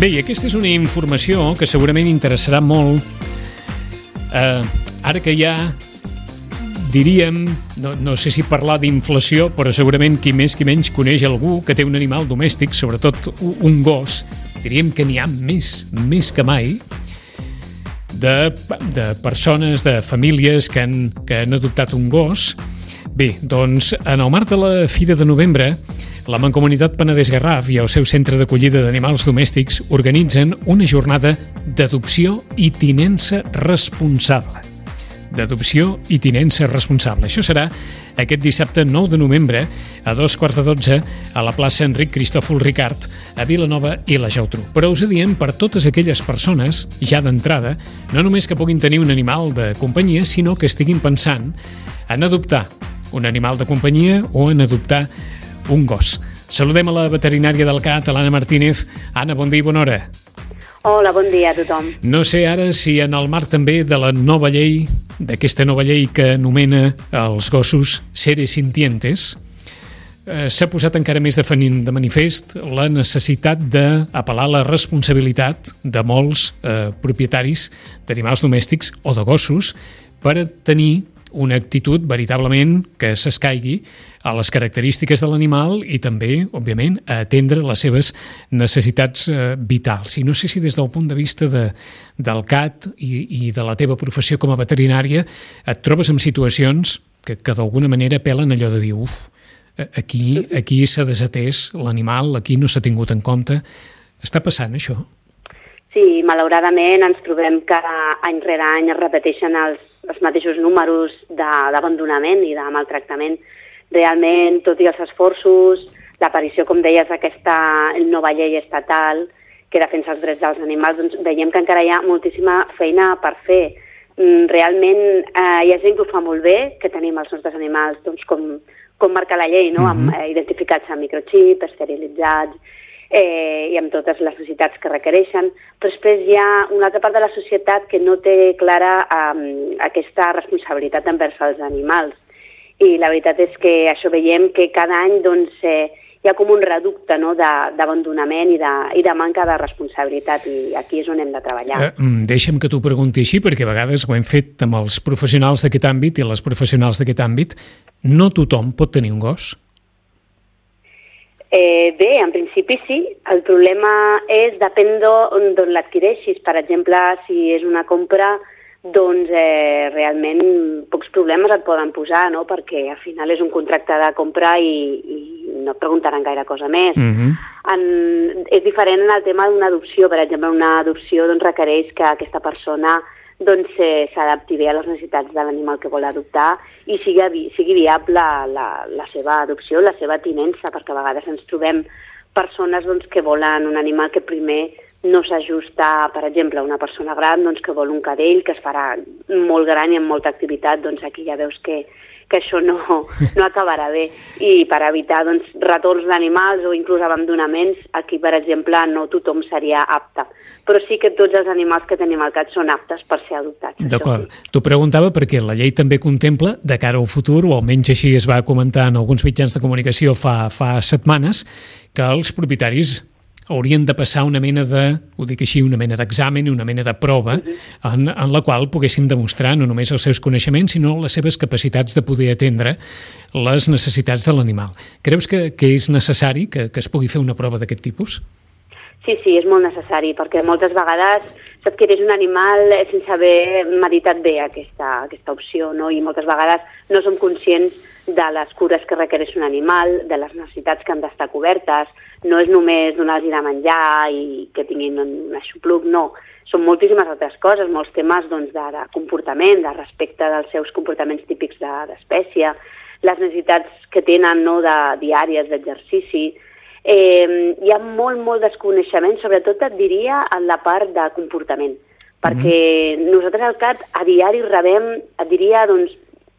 Bé, i aquesta és una informació que segurament interessarà molt ara que ja diríem, no sé si parlar d'inflació, però segurament qui més qui menys coneix algú que té un animal domèstic, sobretot un gos. Diríem que n'hi ha més que mai de persones, de famílies que han adoptat un gos. Bé, doncs en el marc de la Fira de Novembre, la Mancomunitat Penedès Garraf i el seu centre d'acollida d'animals domèstics organitzen una jornada d'adopció i tinença responsable. Això serà aquest dissabte 9 de novembre a 2:15 a la plaça Enric Cristòfol Ricart a Vilanova i la Geltrú. Però us ho diem per totes aquelles persones, ja d'entrada, no només que puguin tenir un animal de companyia, sinó que estiguin pensant en adoptar un animal de companyia o en adoptar un gos. Saludem a la veterinària del CAT, l'Anna Martínez. Anna, bon dia i bona hora. Hola, bon dia a tothom. No sé ara si en el marc també de la nova llei, d'aquesta nova llei que anomena els gossos seres sintientes, s'ha posat encara més de manifest la necessitat d'apel·lar la responsabilitat de molts propietaris d'animals domèstics o de gossos per tenir una actitud veritablement que s'escaigui a les característiques de l'animal i també, òbviament, a atendre les seves necessitats vitals. I no sé si des del punt de vista del CAT i de la teva professió com a veterinària et trobes en situacions que d'alguna manera apel·len allò de dir aquí s'ha desatès l'animal, aquí no s'ha tingut en compte. Està passant això? Sí, malauradament ens trobem que any rere any es repeteixen els mateixos números d'abandonament i de maltractament. Realment, tot i els esforços, l'aparició, com deies, d'aquesta nova llei estatal que defensa els drets dels animals, doncs veiem que encara hi ha moltíssima feina per fer. Realment hi ha gent que ho fa molt bé, que tenim els nostres animals doncs, com marca la llei, no? Identificats amb microxip, esterilitzats, i amb totes les necessitats que requereixen, però després hi ha una altra part de la societat que no té clara aquesta responsabilitat envers els animals. I la veritat és que això veiem que cada any doncs, hi ha com un reducte, no?, d'abandonament i de manca de responsabilitat, i aquí és on hem de treballar. Deixa'm que t'ho pregunti així, perquè a vegades ho hem fet amb els professionals d'aquest àmbit i les professionals d'aquest àmbit. No tothom pot tenir un gos? Bé, en principi sí. El problema depèn d'on l'adquireixis. Per exemple, si és una compra, doncs realment pocs problemes et poden posar, no? Perquè al final és un contracte de compra i no et preguntaran gaire cosa més. És diferent en el tema d'una adopció. Per exemple, una adopció doncs, requereix que aquesta persona doncs, s'adapti bé a les necessitats de l'animal que vol adoptar i sigui viable la seva adopció, la seva tinença, perquè a vegades ens trobem persones doncs, que volen un animal que primer no s'ajusta, per exemple, a una persona gran doncs, que vol un cadell que es farà molt gran i amb molta activitat, doncs aquí ja veus que això no acabarà bé. I per evitar doncs, retorns d'animals o inclús abandonaments, aquí, per exemple, no tothom seria apte. Però sí que tots els animals que tenim al CAT són aptes per ser adoptats. D'acord. T'ho preguntava perquè la llei també contempla, de cara al futur, o almenys així es va comentar en alguns mitjans de comunicació fa setmanes, que els propietaris haurien de passar una mena d'examen i una mena de prova en la qual poguessin demostrar no només els seus coneixements, sinó les seves capacitats de poder atendre les necessitats de l'animal. Creus que és necessari que es pugui fer una prova d'aquest tipus? Sí, és molt necessari, perquè moltes vegades s'adquireix un animal sense haver meditat bé aquesta opció, no? I moltes vegades no som conscients de les cures que requereix un animal, de les necessitats que han d'estar cobertes. No és només donar-los de menjar i que tinguin un aixopluc, no. Són moltíssimes altres coses, molts temes doncs, de comportament, de respecte dels seus comportaments típics d'espècie, les necessitats que tenen no, diàries d'exercici. Hi ha molt desconeixement, sobretot et diria en la part de comportament, perquè nosaltres al CAT a diari rebem, et diria, doncs,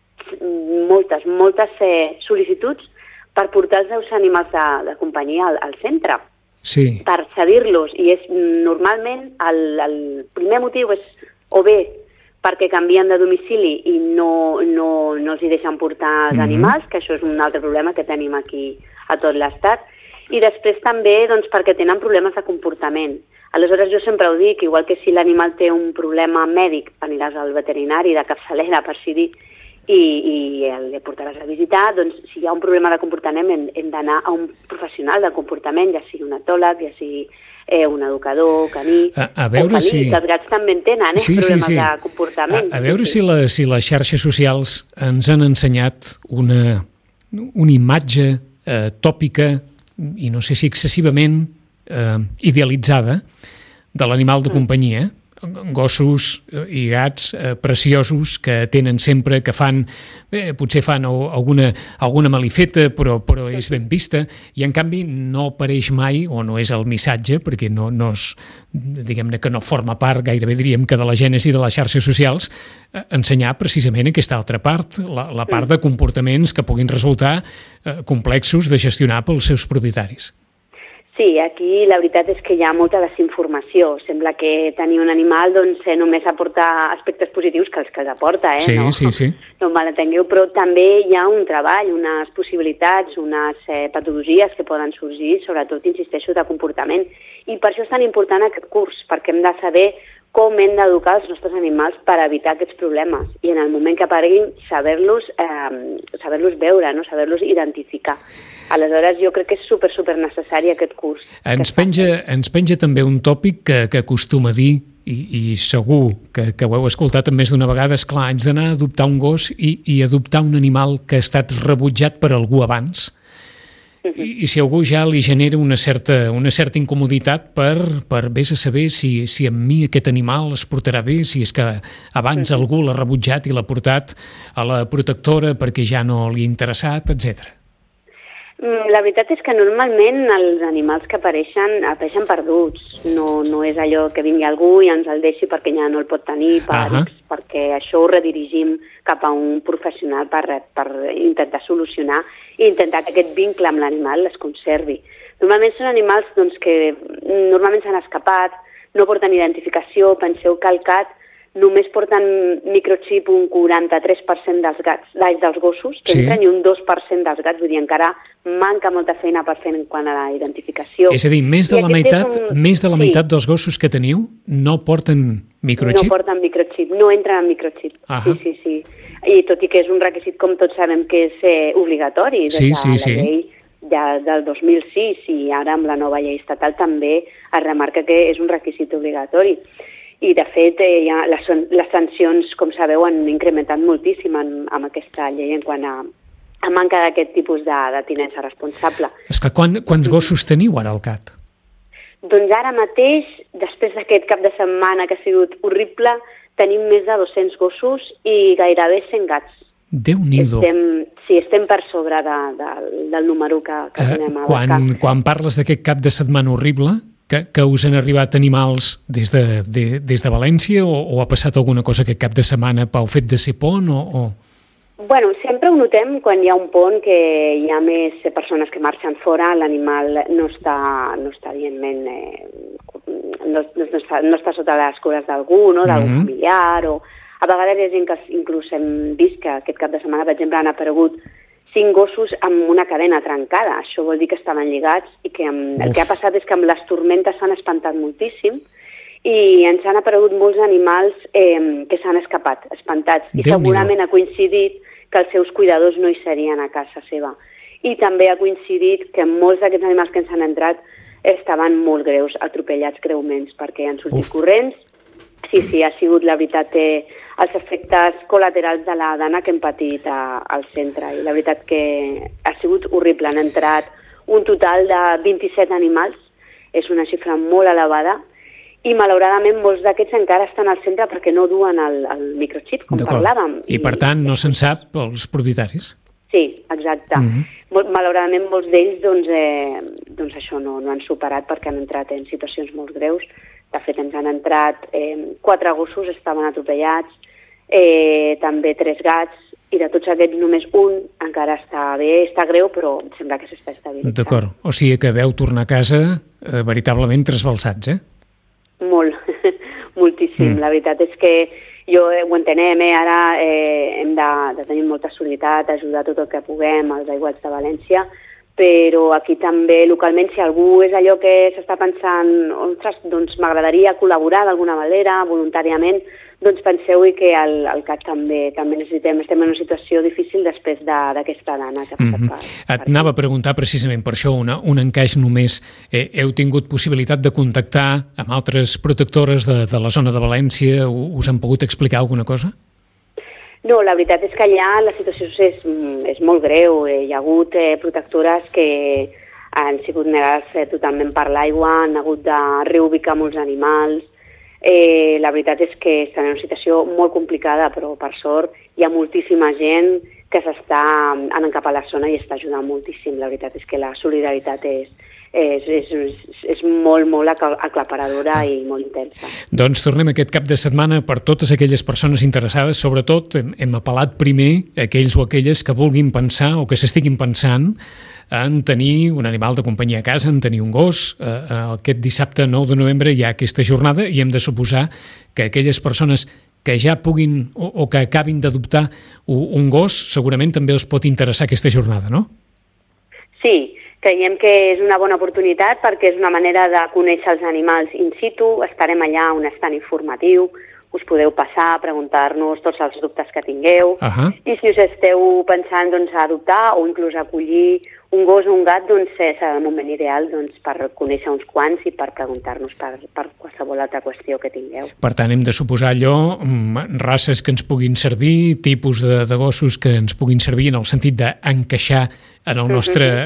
moltes sol·licituds per portar els seus animals de companyia al centre, per cedir-los, i normalment el primer motiu és o bé perquè canvien de domicili i no els hi deixen portar els animals, que això és un altre problema que tenim aquí a tot l'estat, i després també doncs, perquè tenen problemes de comportament. Aleshores jo sempre ho dic, igual que si l'animal té un problema mèdic, aniràs al veterinari de capçalera, per si dir, i el portaràs a visitar, doncs si hi ha un problema de comportament hem d'anar a un professional de comportament, ja sigui un etòleg, ja sigui un educador, caní, a veure caní, si... que els gats també en tenen, problemes de comportament. A veure si les xarxes socials ens han ensenyat una imatge tòpica, i no sé si excessivament idealitzada, de l'animal de companyia, gossos i gats preciosos que tenen sempre, que fan, potser fan alguna malifeta, però és ben vista, i en canvi no apareix mai, o no és el missatge, perquè no és, diguem-ne que no forma part, gairebé diríem que de la gènesi de les xarxes socials, ensenyar precisament aquesta altra part, la part de comportaments que puguin resultar complexos de gestionar pels seus propietaris. Sí, aquí la veritat és que hi ha molta desinformació. Sembla que tenir un animal doncs, només aporta aspectes positius que els aporta, Sí. No malentengueu, però també hi ha un treball, unes possibilitats, unes patologies que poden sorgir, sobretot, insisteixo, de comportament. I per això és tan important aquest curs, perquè hem de saber com hem d'educar els nostres animals per evitar aquests problemes. I en el moment que apareguin, saber-los veure, no? Saber-los identificar. Aleshores, jo crec que és super necessari aquest curs. Ens penja també un tòpic que acostuma a dir, i segur que ho heu escoltat més d'una vegada, és clar, haig d'anar a adoptar un gos i adoptar un animal que ha estat rebutjat per algú abans, i si algú ja li genera una certa incomoditat per vés a saber si amb mi aquest animal es portarà bé, si és que abans algú l'ha rebutjat i l'ha portat a la protectora perquè ja no li ha interessat, etc. La veritat és que normalment els animals que apareixen perduts. No és allò que vingui algú i ens el deixi perquè ja no el pot tenir, perquè això ho redirigim cap a un professional per intentar solucionar i intentar que aquest vincle amb l'animal es conservi. Normalment són animals doncs, que normalment s'han escapat, no porten identificació, penseu que el cat només porten microxip un 43% dels gossos, que entren, i un 2% dels gats, vull dir, encara manca molta feina per fer en quant a la identificació. És a dir, més de la meitat dels gossos que teniu no porten microxip? No porten microxip, no entren en microxip. Sí. I tot i que és un requisit, com tots sabem, que és obligatori, des de la llei del 2006, i ara amb la nova llei estatal també es remarca que és un requisit obligatori. I, de fet, les sancions, com sabeu, han incrementat moltíssim amb aquesta llei en quant a manca d'aquest tipus de tinença responsable. És que quants gossos teniu ara al CAT? Doncs ara mateix, després d'aquest cap de setmana que ha sigut horrible, tenim més de 200 gossos i gairebé 100 gats. Déu-n'hi-do. Estem per sobre del número que tenem a CAT. Quan parles d'aquest cap de setmana horrible, que us han arribat animals des de València o ha passat alguna cosa aquest cap de setmana pel fet de ser pont o...? Bueno, sempre ho notem quan hi ha un pont que hi ha més persones que marxen fora, l'animal no està evidentment, no està sota les cures d'algú, no? D'algun familiar, o a vegades hi ha gent que inclús hem vist que aquest cap de setmana, per exemple, han aparegut 5 gossos amb una cadena trencada. Això vol dir que estaven lligats i que el que ha passat és que amb les tormentes s'han espantat moltíssim i ens han aparegut molts animals que s'han escapat, espantats. I segurament ha coincidit que els seus cuidadors no hi serien a casa seva. I també ha coincidit que molts d'aquests animals que ens han entrat estaven molt greus, atropellats greument, perquè han sortit corrents. Sí, ha sigut, la veritat, els efectes col·laterals de la dana que hem patit al centre. I la veritat que ha sigut horrible. Han entrat un total de 27 animals. És una xifra molt elevada. I, malauradament, molts d'aquests encara estan al centre perquè no duen el microxip, com parlàvem. I, per tant, no se'n sap els propietaris? Sí, exacte. Malauradament, molts d'ells, doncs això no han superat perquè han entrat en situacions molt greus. De fet, ens han entrat 4 gossos, estaven atropellats, també 3 gats, i de tots aquests només un encara està bé, està greu, però sembla que s'està estabilitzant. D'acord. O sigui que veu tornar a casa veritablement trasbalsats, Molt, moltíssim. La veritat és que ho entenem, ara hem de tenir molta solidaritat, ajudar tot el que puguem als aiguats de València, però aquí també localment, si algú és allò que s'està pensant, ostres, doncs m'agradaria col·laborar d'alguna manera, voluntàriament, doncs penseu-hi que al CAT també necessitem, estem en una situació difícil després d'aquesta dana que ha passat Et anava a preguntar precisament per això, un encaix només. Heu tingut possibilitat de contactar amb altres protectores de la zona de València? Us han pogut explicar alguna cosa? No, la veritat és que allà la situació és molt greu. Hi ha hagut protectores que han sigut negades totalment per l'aigua, han hagut de reubicar molts animals. La veritat és que estan en una situació molt complicada, però per sort hi ha moltíssima gent que s'està anant cap a la zona i està ajudant moltíssim. La veritat és que la solidaritat és molt, molt aclaparadora i molt intensa. Doncs tornem aquest cap de setmana per totes aquelles persones interessades. Sobretot hem apel·lat primer a aquells o aquelles que vulguin pensar o que s'estiguin pensant en tenir un animal de companyia a casa, en tenir un gos. Aquest dissabte 9 de novembre hi ha aquesta jornada i hem de suposar que aquelles persones que ja puguin o que acabin d'adoptar un gos segurament també els pot interessar aquesta jornada, no? Sí, creiem que és una bona oportunitat perquè és una manera de conèixer els animals in situ. Estarem allà a un estand informatiu, us podeu passar, preguntar-nos tots els dubtes que tingueu. I si us esteu pensant a adoptar o inclús acollir un gos o un gat, doncs serà el moment ideal per conèixer uns quants i per preguntar-nos per qualsevol altra qüestió que tingueu. Per tant, hem de suposar allò, races que ens puguin servir, tipus de gossos que ens puguin servir en el sentit d'encaixar en el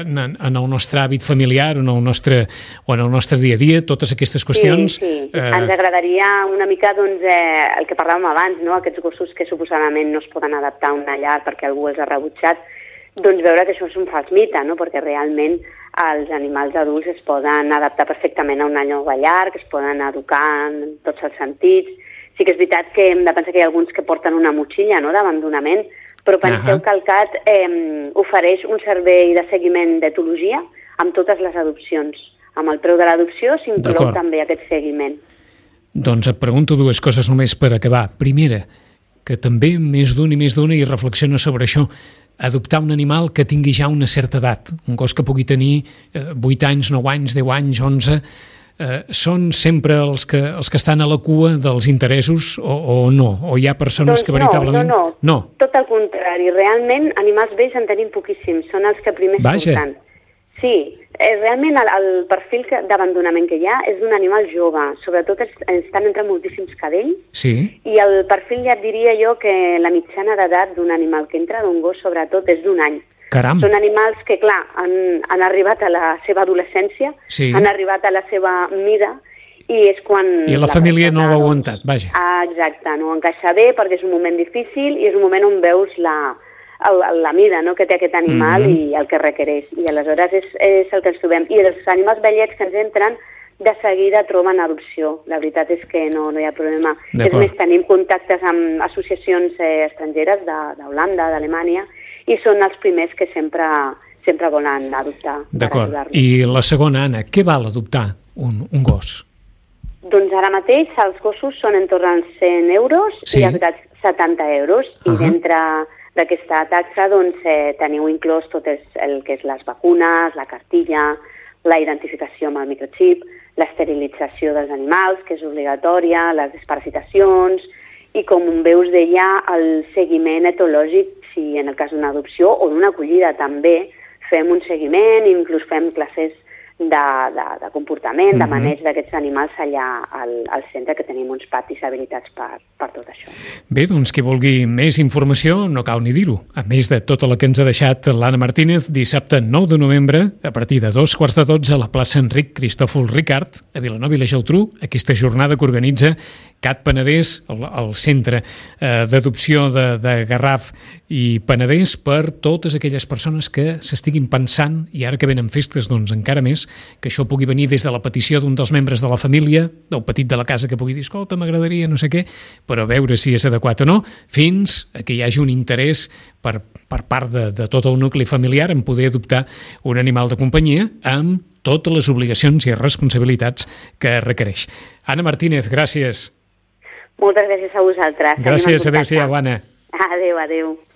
nostre hàbit familiar o en el nostre dia a dia, totes aquestes qüestions. Sí. Ens agradaria una mica el que parlàvem abans, no? Aquests gossos que suposadament no es poden adaptar a una llar perquè algú els ha rebutjat, doncs veure que això és un fals mite, no? Perquè realment els animals adults es poden adaptar perfectament a una nova llar, que es poden educar en tots els sentits. Sí que és veritat que hem de pensar que hi ha alguns que porten una motxilla, no?, d'abandonament, però penseu que el CAT ofereix un servei de seguiment d'etologia amb totes les adopcions. Amb el preu de l'adopció s'inclou també aquest seguiment. Doncs et pregunto dues coses només per acabar. Primera, que també més d'un i més d'una hi reflexiona sobre això, adoptar un animal que tingui ja una certa edat, un gos que pugui tenir 8 anys, 9 anys, 10 anys, 11... són sempre els que estan a la cua dels interessos o no? O hi ha persones que veritablement... No, tot el contrari. Realment, animals vells en tenim poquíssims. Són els que primer surten. Sí, realment el perfil d'abandonament que hi ha és d'un animal jove. Sobretot estan entre moltíssims cadells. Sí. I el perfil, ja et diria jo, que la mitjana d'edat d'un animal que entra, d'un gos sobretot, és d'1 any. Caram. Són animals que, clar, han arribat a la seva adolescència, han arribat a la seva mida, i és quan... I la família no ho ha aguantat, vaja. Exacte, no encaixa bé perquè és un moment difícil i és un moment on veus la mida, no?, que té aquest animal i el que requereix. I aleshores és el que ens trobem. I els animals vellets que ens entren, de seguida troben adopció. La veritat és que no hi ha problema. És més, tenim contactes amb associacions estrangeres d'Holanda, d'Alemanya, i són els primers que sempre volen adoptar. D'acord. I la segona, Anna, què val adoptar un gos? Doncs ara mateix els gossos són en torn als 100 euros i els gats 70 euros. I dintre d'aquesta taxa teniu inclòs tot el que és les vacunes, la cartilla, la identificació amb el microxip, l'esterilització dels animals, que és obligatòria, les desparasitacions, i com veus deia, el seguiment etològic, si en el cas d'una adopció o d'una acollida també, fem un seguiment i inclús fem classes de comportament, de maneig d'aquests animals allà al centre, que tenim uns patis habilitats per tot això. Bé, doncs qui vulgui més informació, no cal ni dir-ho. A més de tota la que ens ha deixat l'Anna Martínez, dissabte 9 de novembre, a partir de 2:15 a la plaça Enric Cristòfol Ricart, a Vilanova i la Geltrú, aquesta jornada que organitza CAT Penedès, el centre d'adopció de Garraf i Penedès, per totes aquelles persones que s'estiguin pensant, i ara que venen festes, doncs encara més, que això pugui venir des de la petició d'un dels membres de la família, del petit de la casa, que pugui dir, escolta, m'agradaria no sé què, però a veure si és adequat o no, fins a que hi hagi un interès per part de tot el nucli familiar en poder adoptar un animal de companyia amb totes les obligacions i responsabilitats que requereix. Anna Martínez, gràcies. Moltes gràcies a vosaltres. Gràcies, adéu-siau, Anna. Adéu.